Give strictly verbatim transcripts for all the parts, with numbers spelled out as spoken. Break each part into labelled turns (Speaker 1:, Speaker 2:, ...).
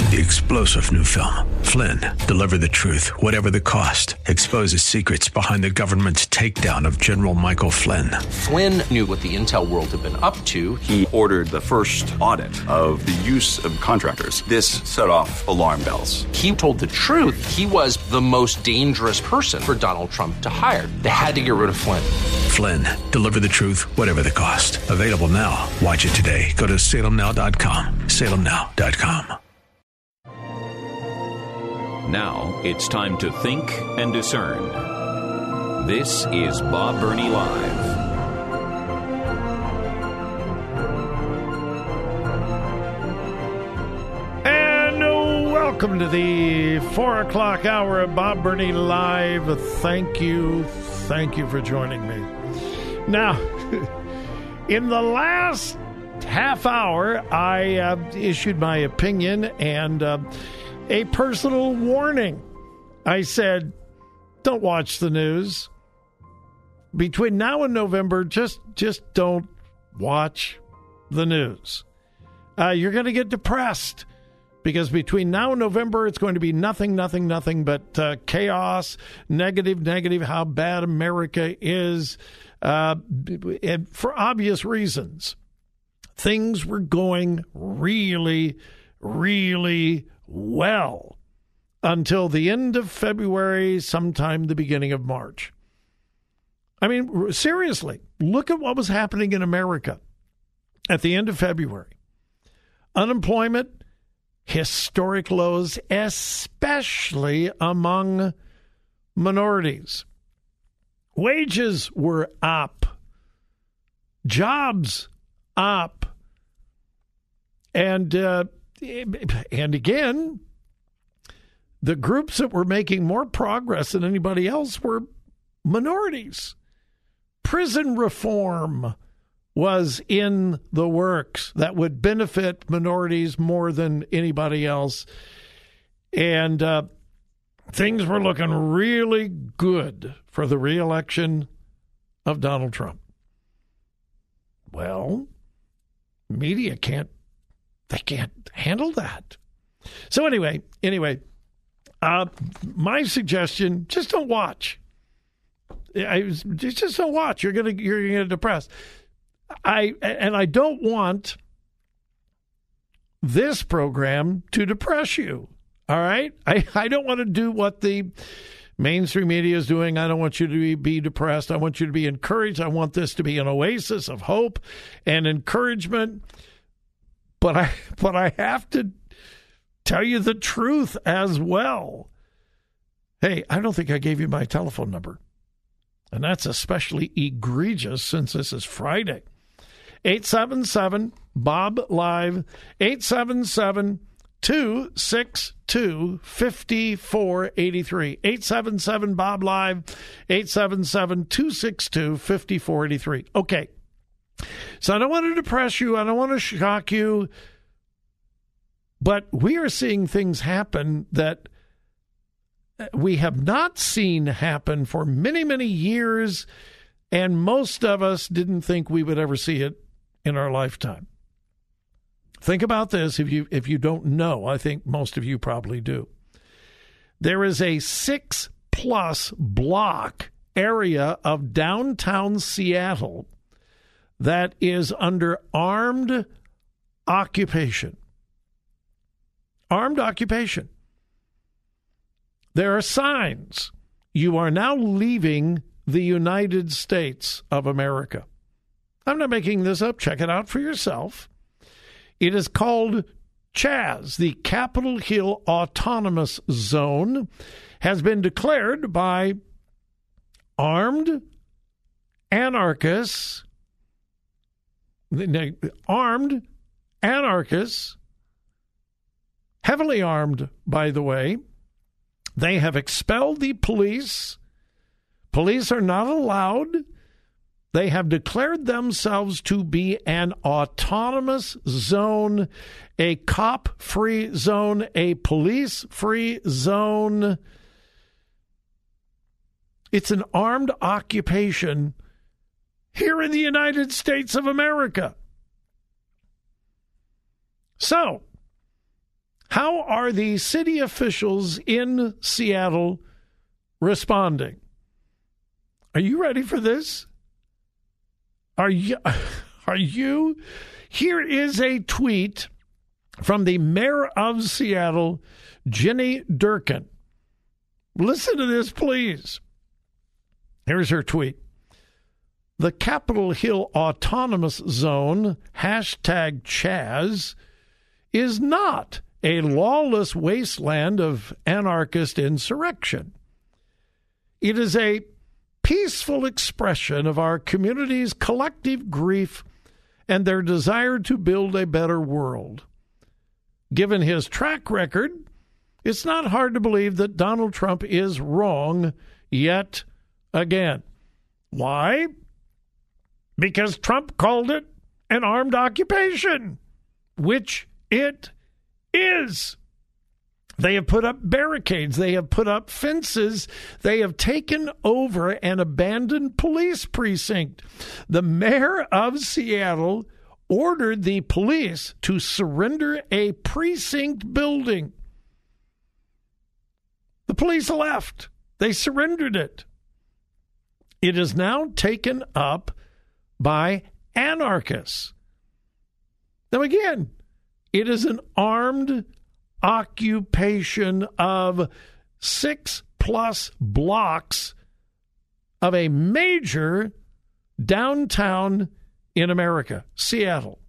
Speaker 1: The explosive new film, Flynn, deliver the truth, whatever the cost, exposes secrets behind the government's takedown of General Michael Flynn.
Speaker 2: Flynn knew what the intel world had been up to.
Speaker 3: He ordered the first audit of the use of contractors. This set off alarm bells.
Speaker 2: He told the truth. He was the most dangerous person for Donald Trump to hire. They had to get rid of Flynn.
Speaker 1: Flynn, deliver the truth, whatever the cost. Available now. Watch it today. Go to salem now dot com. salem now dot com.
Speaker 4: Now it's time to think and discern. This is Bob Burney Live.
Speaker 5: And welcome to the four o'clock hour of Bob Burney Live. Thank you. Thank you for joining me. Now, in the last half hour, I uh, issued my opinion and uh, a personal warning. I said, don't watch the news. Between now and November, just just don't watch the news. Uh, you're going to get depressed because between now and November, it's going to be nothing, nothing, nothing but uh, chaos, negative, negative, how bad America is, uh, and for obvious reasons. Things were going really, really well until the end of February, sometime the beginning of March. I mean, seriously, look at what was happening in America at the end of February. Unemployment, historic lows, especially among minorities. Wages were up. Jobs up. And uh, and again, the groups that were making more progress than anybody else were minorities. Prison reform was in the works that would benefit minorities more than anybody else. And uh, things were looking really good for the reelection of Donald Trump. Well, media can't, they can't handle that. So anyway, anyway, uh, my suggestion, just don't watch. I, just don't watch. You're gonna you're gonna get depressed. I and I don't want this program to depress you. All right, I, I don't want to do what the mainstream media is doing. I don't want you to be, be depressed. I want you to be encouraged. I want this to be an oasis of hope and encouragement. But I but I have to tell you the truth as well. Hey, I don't think I gave you my telephone number. And that's especially egregious since this is Friday. eight seven seven, B O B, live, eight seven seven, two six two, five four eight three. eight seven seven, B O B, live, eight seven seven, two six two, five four eight three. Okay. So I don't want to depress you. I don't want to shock you. But we are seeing things happen that we have not seen happen for many, many years, and most of us didn't think we would ever see it in our lifetime. Think about this if you if you don't know. I think most of you probably do. There is a six-plus block area of downtown Seattle that is under armed occupation. Armed occupation. There are signs. You are now leaving the United States of America. I'm not making this up. Check it out for yourself. It is called C H A Z, the Capitol Hill Autonomous Zone, has been declared by armed anarchists, armed anarchists, heavily armed, by the way. They have expelled the police. Police are not allowed. They have declared themselves to be an autonomous zone, a cop-free zone, a police-free zone. It's an armed occupation here in the United States of America. So, How are the city officials in Seattle responding? Are you ready for this? Are you? Are you? Here is a tweet from the mayor of Seattle, Jenny Durkan. Listen to this, please. Here's her tweet. The Capitol Hill Autonomous Zone, hashtag Chaz, is not a lawless wasteland of anarchist insurrection. It is a peaceful expression of our community's collective grief and their desire to build a better world. Given his track record, it's not hard to believe that Donald Trump is wrong yet again. Why? Because Trump called it an armed occupation, which it is. They have put up barricades. They have put up fences. They have taken over an abandoned police precinct. The mayor of Seattle ordered the police to surrender a precinct building. The police left. They surrendered it. It is now taken up by anarchists. Now, again, it is an armed occupation of six plus blocks of a major downtown in America, Seattle.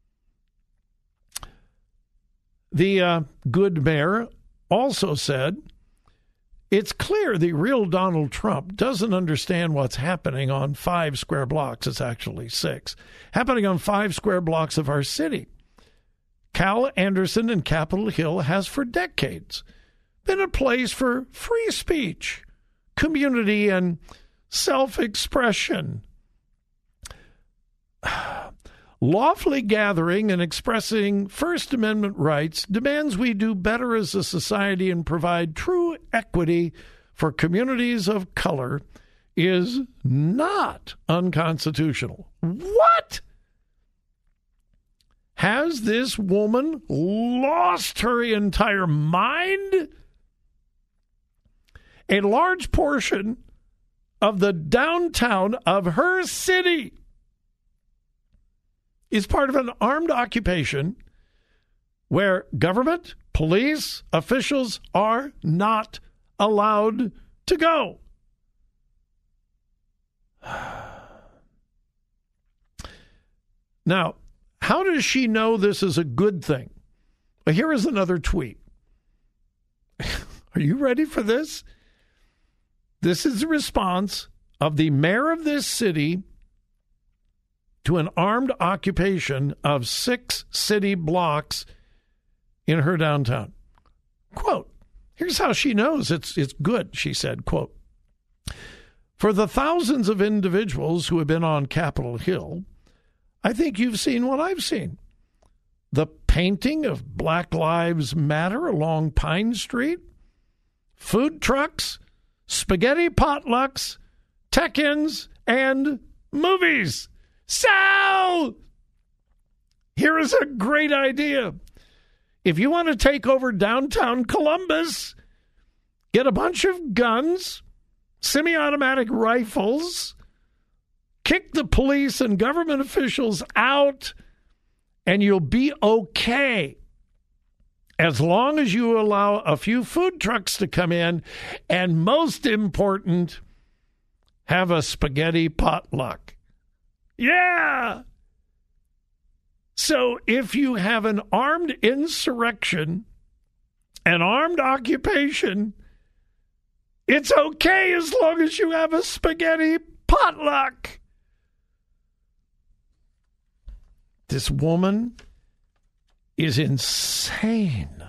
Speaker 5: The uh, good mayor also said, it's clear the real Donald Trump doesn't understand what's happening on five square blocks. It's actually six. Happening on five square blocks of our city. Cal Anderson in Capitol Hill has for decades been a place for free speech, community, and self-expression. Lawfully gathering and expressing First Amendment rights demands we do better as a society and provide true equity for communities of color is not unconstitutional. What? Has this woman lost her entire mind? A large portion of the downtown of her city is part of an armed occupation where government, police, officials are not allowed to go. Now, how does she know this is a good thing? Well, here is another tweet. Are you ready for this? This is a response of the mayor of this city to an armed occupation of six city blocks in her downtown. Quote, here's how she knows it's it's good, she said, quote, for the thousands of individuals who have been on Capitol Hill, I think you've seen what I've seen. The painting of Black Lives Matter along Pine Street, food trucks, spaghetti potlucks, tech-ins, and movies. So, here is a great idea. If you want to take over downtown Columbus, get a bunch of guns, semi-automatic rifles, kick the police and government officials out, and you'll be okay. As long as you allow a few food trucks to come in, and most important, have a spaghetti potluck. Yeah! So if you have an armed insurrection, an armed occupation, it's okay as long as you have a spaghetti potluck. This woman is insane.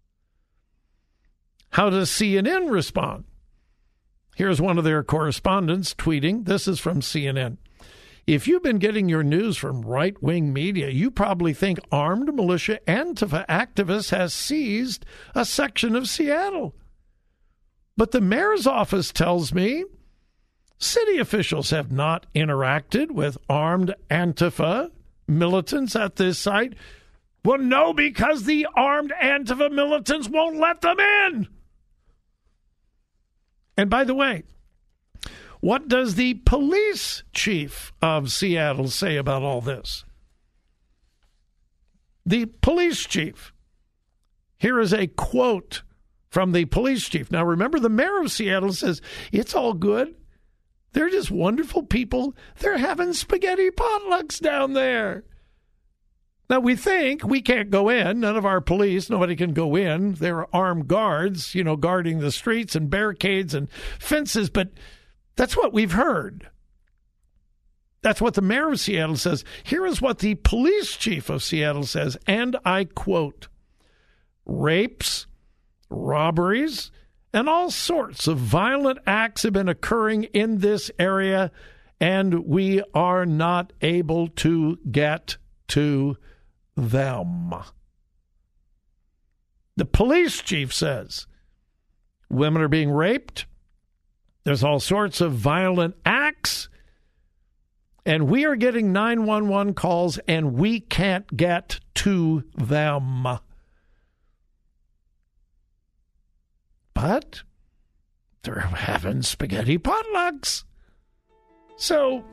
Speaker 5: How does C N N respond? Here's one of their correspondents tweeting. This is from C N N. If you've been getting your news from right-wing media, you probably think armed militia Antifa activists has seized a section of Seattle. But the mayor's office tells me city officials have not interacted with armed Antifa militants at this site. Well, no, because the armed Antifa militants won't let them in. And by the way, what does the police chief of Seattle say about all this? The police chief. Here is a quote from the police chief. Now, remember, the mayor of Seattle says, it's all good. They're just wonderful people. They're having spaghetti potlucks down there. Now, we think we can't go in. None of our police, nobody can go in. There are armed guards, you know, guarding the streets and barricades and fences. But that's what we've heard. That's what the mayor of Seattle says. Here is what the police chief of Seattle says, and I quote, rapes, robberies, and all sorts of violent acts have been occurring in this area, and we are not able to get to them. The police chief says women are being raped. There's all sorts of violent acts. And we are getting nine one one calls, and we can't get to them. But they're having spaghetti potlucks. So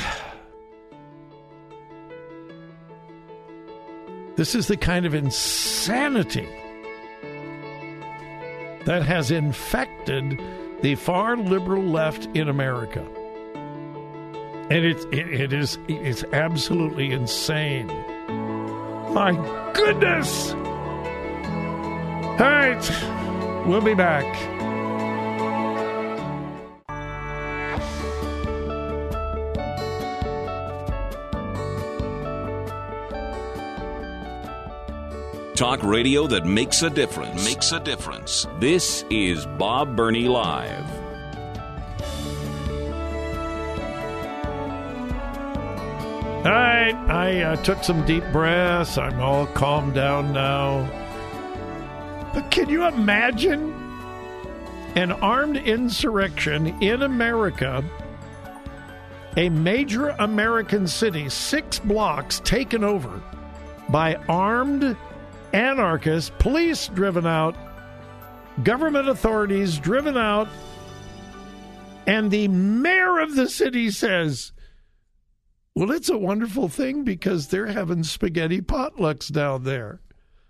Speaker 5: this is the kind of insanity that has infected the far liberal left in America. And it, it, it is it's absolutely insane. My goodness. All right, we'll be back.
Speaker 4: Talk radio that makes a difference. Makes a difference. This is Bob Burney Live.
Speaker 5: All right, I uh, took some deep breaths. I'm all calmed down now. But can you imagine an armed insurrection in America, a major American city, six blocks taken over by armed anarchists, police driven out, government authorities driven out, and the mayor of the city says, well, it's a wonderful thing because they're having spaghetti potlucks down there.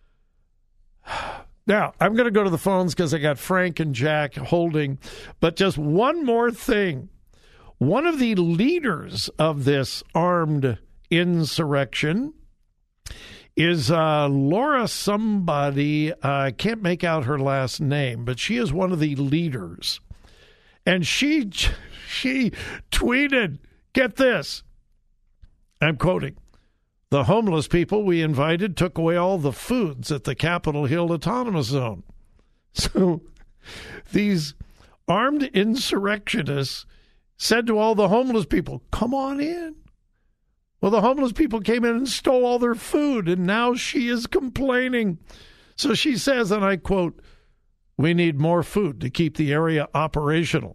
Speaker 5: Now, I'm going to go to the phones because I got Frank and Jack holding. But just one more thing. One of the leaders of this armed insurrection is uh, Laura somebody. I uh, can't make out her last name, but she is one of the leaders. And she she tweeted, get this. I'm quoting, the homeless people we invited took away all the foods at the Capitol Hill Autonomous Zone. So these armed insurrectionists said to all the homeless people, come on in. Well, the homeless people came in and stole all their food, and now she is complaining. So she says, and I quote, we need more food to keep the area operational.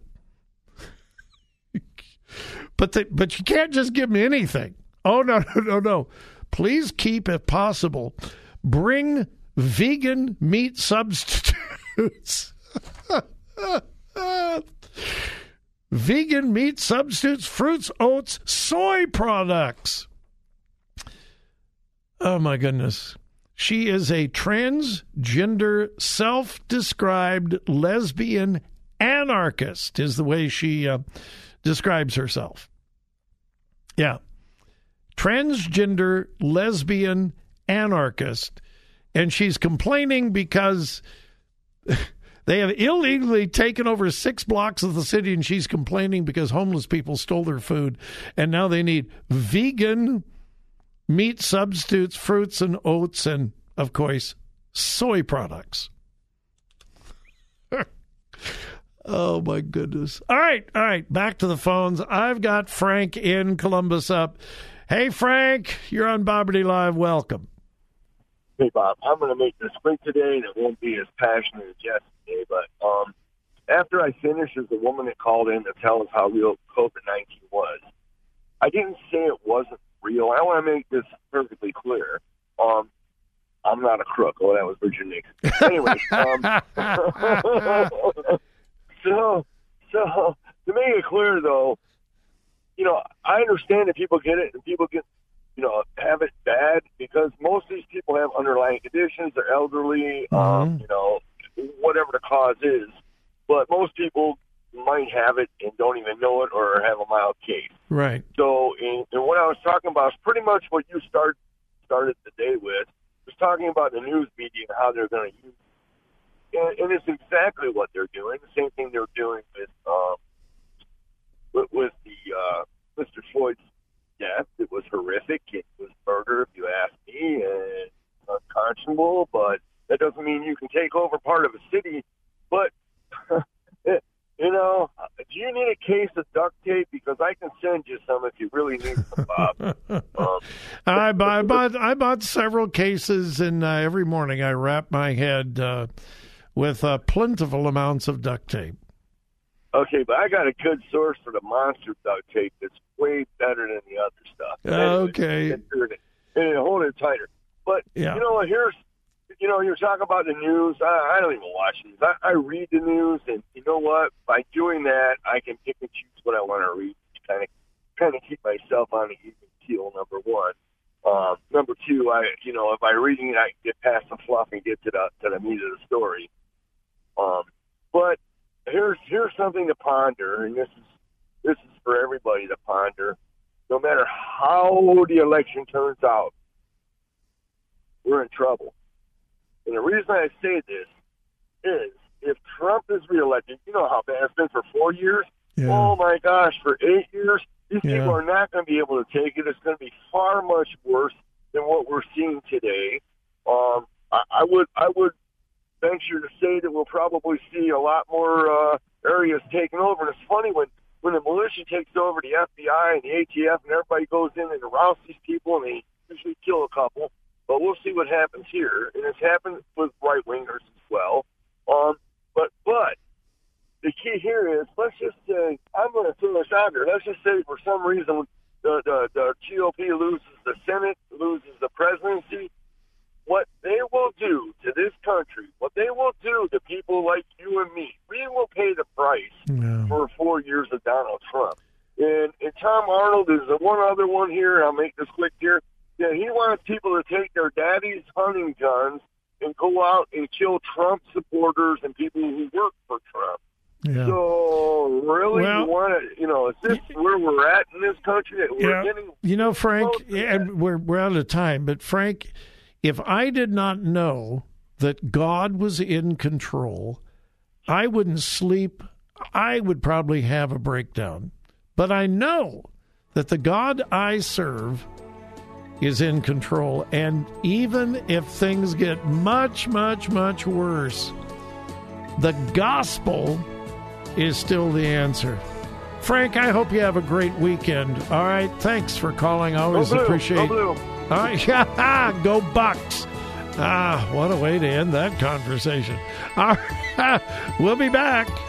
Speaker 5: but the, but you can't just give me anything. Oh, no, no, no, no. Please keep, if possible, bring vegan meat substitutes. Vegan meat substitutes, fruits, oats, soy products. Oh, my goodness. She is a transgender, self-described lesbian anarchist, is the way she uh, describes herself. Yeah. Transgender, lesbian anarchist. And she's complaining because they have illegally taken over six blocks of the city, and she's complaining because homeless people stole their food. And now they need vegan meat substitutes, fruits and oats, and, of course, soy products. Oh, my goodness. All right, all right, back to the phones. I've got Frank in Columbus up. Hey, Frank, you're on Bob Burney Live. Welcome.
Speaker 6: Hey, Bob. I'm going to make this quick today, and it won't be as passionate as yesterday. But um, after I finish, there's a woman that called in to tell us how real COVID nineteen was. I didn't say it wasn't real. I want to make this perfectly clear. Um, I'm not a crook. Oh, that was Richard Nixon. Anyway, um, so so to make it clear, though, you know, I understand that people get it and people get, you know, have it bad because most of these people have underlying conditions. They're elderly,
Speaker 5: mm-hmm. um,
Speaker 6: you know, whatever the cause is. But most people might have it and don't even know it or have a mild case.
Speaker 5: Right.
Speaker 6: So, and, and what I was talking about is pretty much what you start started the day with. Was talking about the news media and how they're going to use it. And, and it's exactly what they're doing. The same thing they're doing with um, with, with the uh, Mister Floyd's death. It was horrific. It was murder, if you ask me, and unconscionable. But that doesn't mean you can take over part of a city. But it, you know, do you need a case of duct tape? Because I can send you some if you really need some, Bob. um,
Speaker 5: I, bought, I bought I bought several cases, and uh, every morning I wrap my head uh, with uh, plentiful amounts of duct tape.
Speaker 6: Okay, but I got a good source for the monster duct tape that's way better than the other stuff.
Speaker 5: Okay.
Speaker 6: And it hold it tighter. But,
Speaker 5: yeah.
Speaker 6: you know, here's, you know, you're talking about the news. I, I don't even watch news. I, I read the news, and you know what? By doing that, I can pick and choose what I want to read to kind of, kind of keep myself on the even keel, number one. Um, number two, I, you know, if I'm reading it, I can get past the fluff and get to the, to the meat of the story. Um, but here's, here's something to ponder, and this is, this is for everybody to ponder. No matter how the election turns out, we're in trouble. And the reason I say this is if Trump is reelected, you know how bad it's been for four years?
Speaker 5: Yeah.
Speaker 6: Oh, my gosh, for eight years, these
Speaker 5: yeah.
Speaker 6: people are not going to be able to take it. It's going to be far much worse than what we're seeing today. Um, I, I would I would venture to say that we'll probably see a lot more uh, areas taken over. And it's funny when, when the militia takes over the F B I and the A T F and everybody goes in and rousts these people and they usually kill a couple. But we'll see what happens here, and it's happened with right-wingers as well. Um, but but the key here is, let's just say, I'm going to throw this out there. Let's just say for some reason the, the, the G O P loses the Senate, loses the presidency. What they will do to this country, what they will do to people like you and me, we will pay the price
Speaker 5: yeah.
Speaker 6: for four years of Donald Trump. And, and Tom Arnold is the one other one here, and I'll make this quick here. Yeah, he wants people to take their daddy's hunting guns and go out and kill Trump supporters and people who work for Trump.
Speaker 5: Yeah.
Speaker 6: So, really,
Speaker 5: well,
Speaker 6: you want to, you know, is this where we're at in this country? That we're
Speaker 5: yeah,
Speaker 6: getting
Speaker 5: you know, Frank, and we're, we're out of time, but Frank, if I did not know that God was in control, I wouldn't sleep. I would probably have a breakdown. But I know that the God I serve is in control. And even if things get much, much, much worse, the gospel is still the answer. Frank, I hope you have a great weekend. All right. Thanks for calling. I always
Speaker 6: Go blue,
Speaker 5: appreciate
Speaker 6: go
Speaker 5: it. All right. Yeah, go Bucks. Ah, what a way to end that conversation. All right. We'll be back.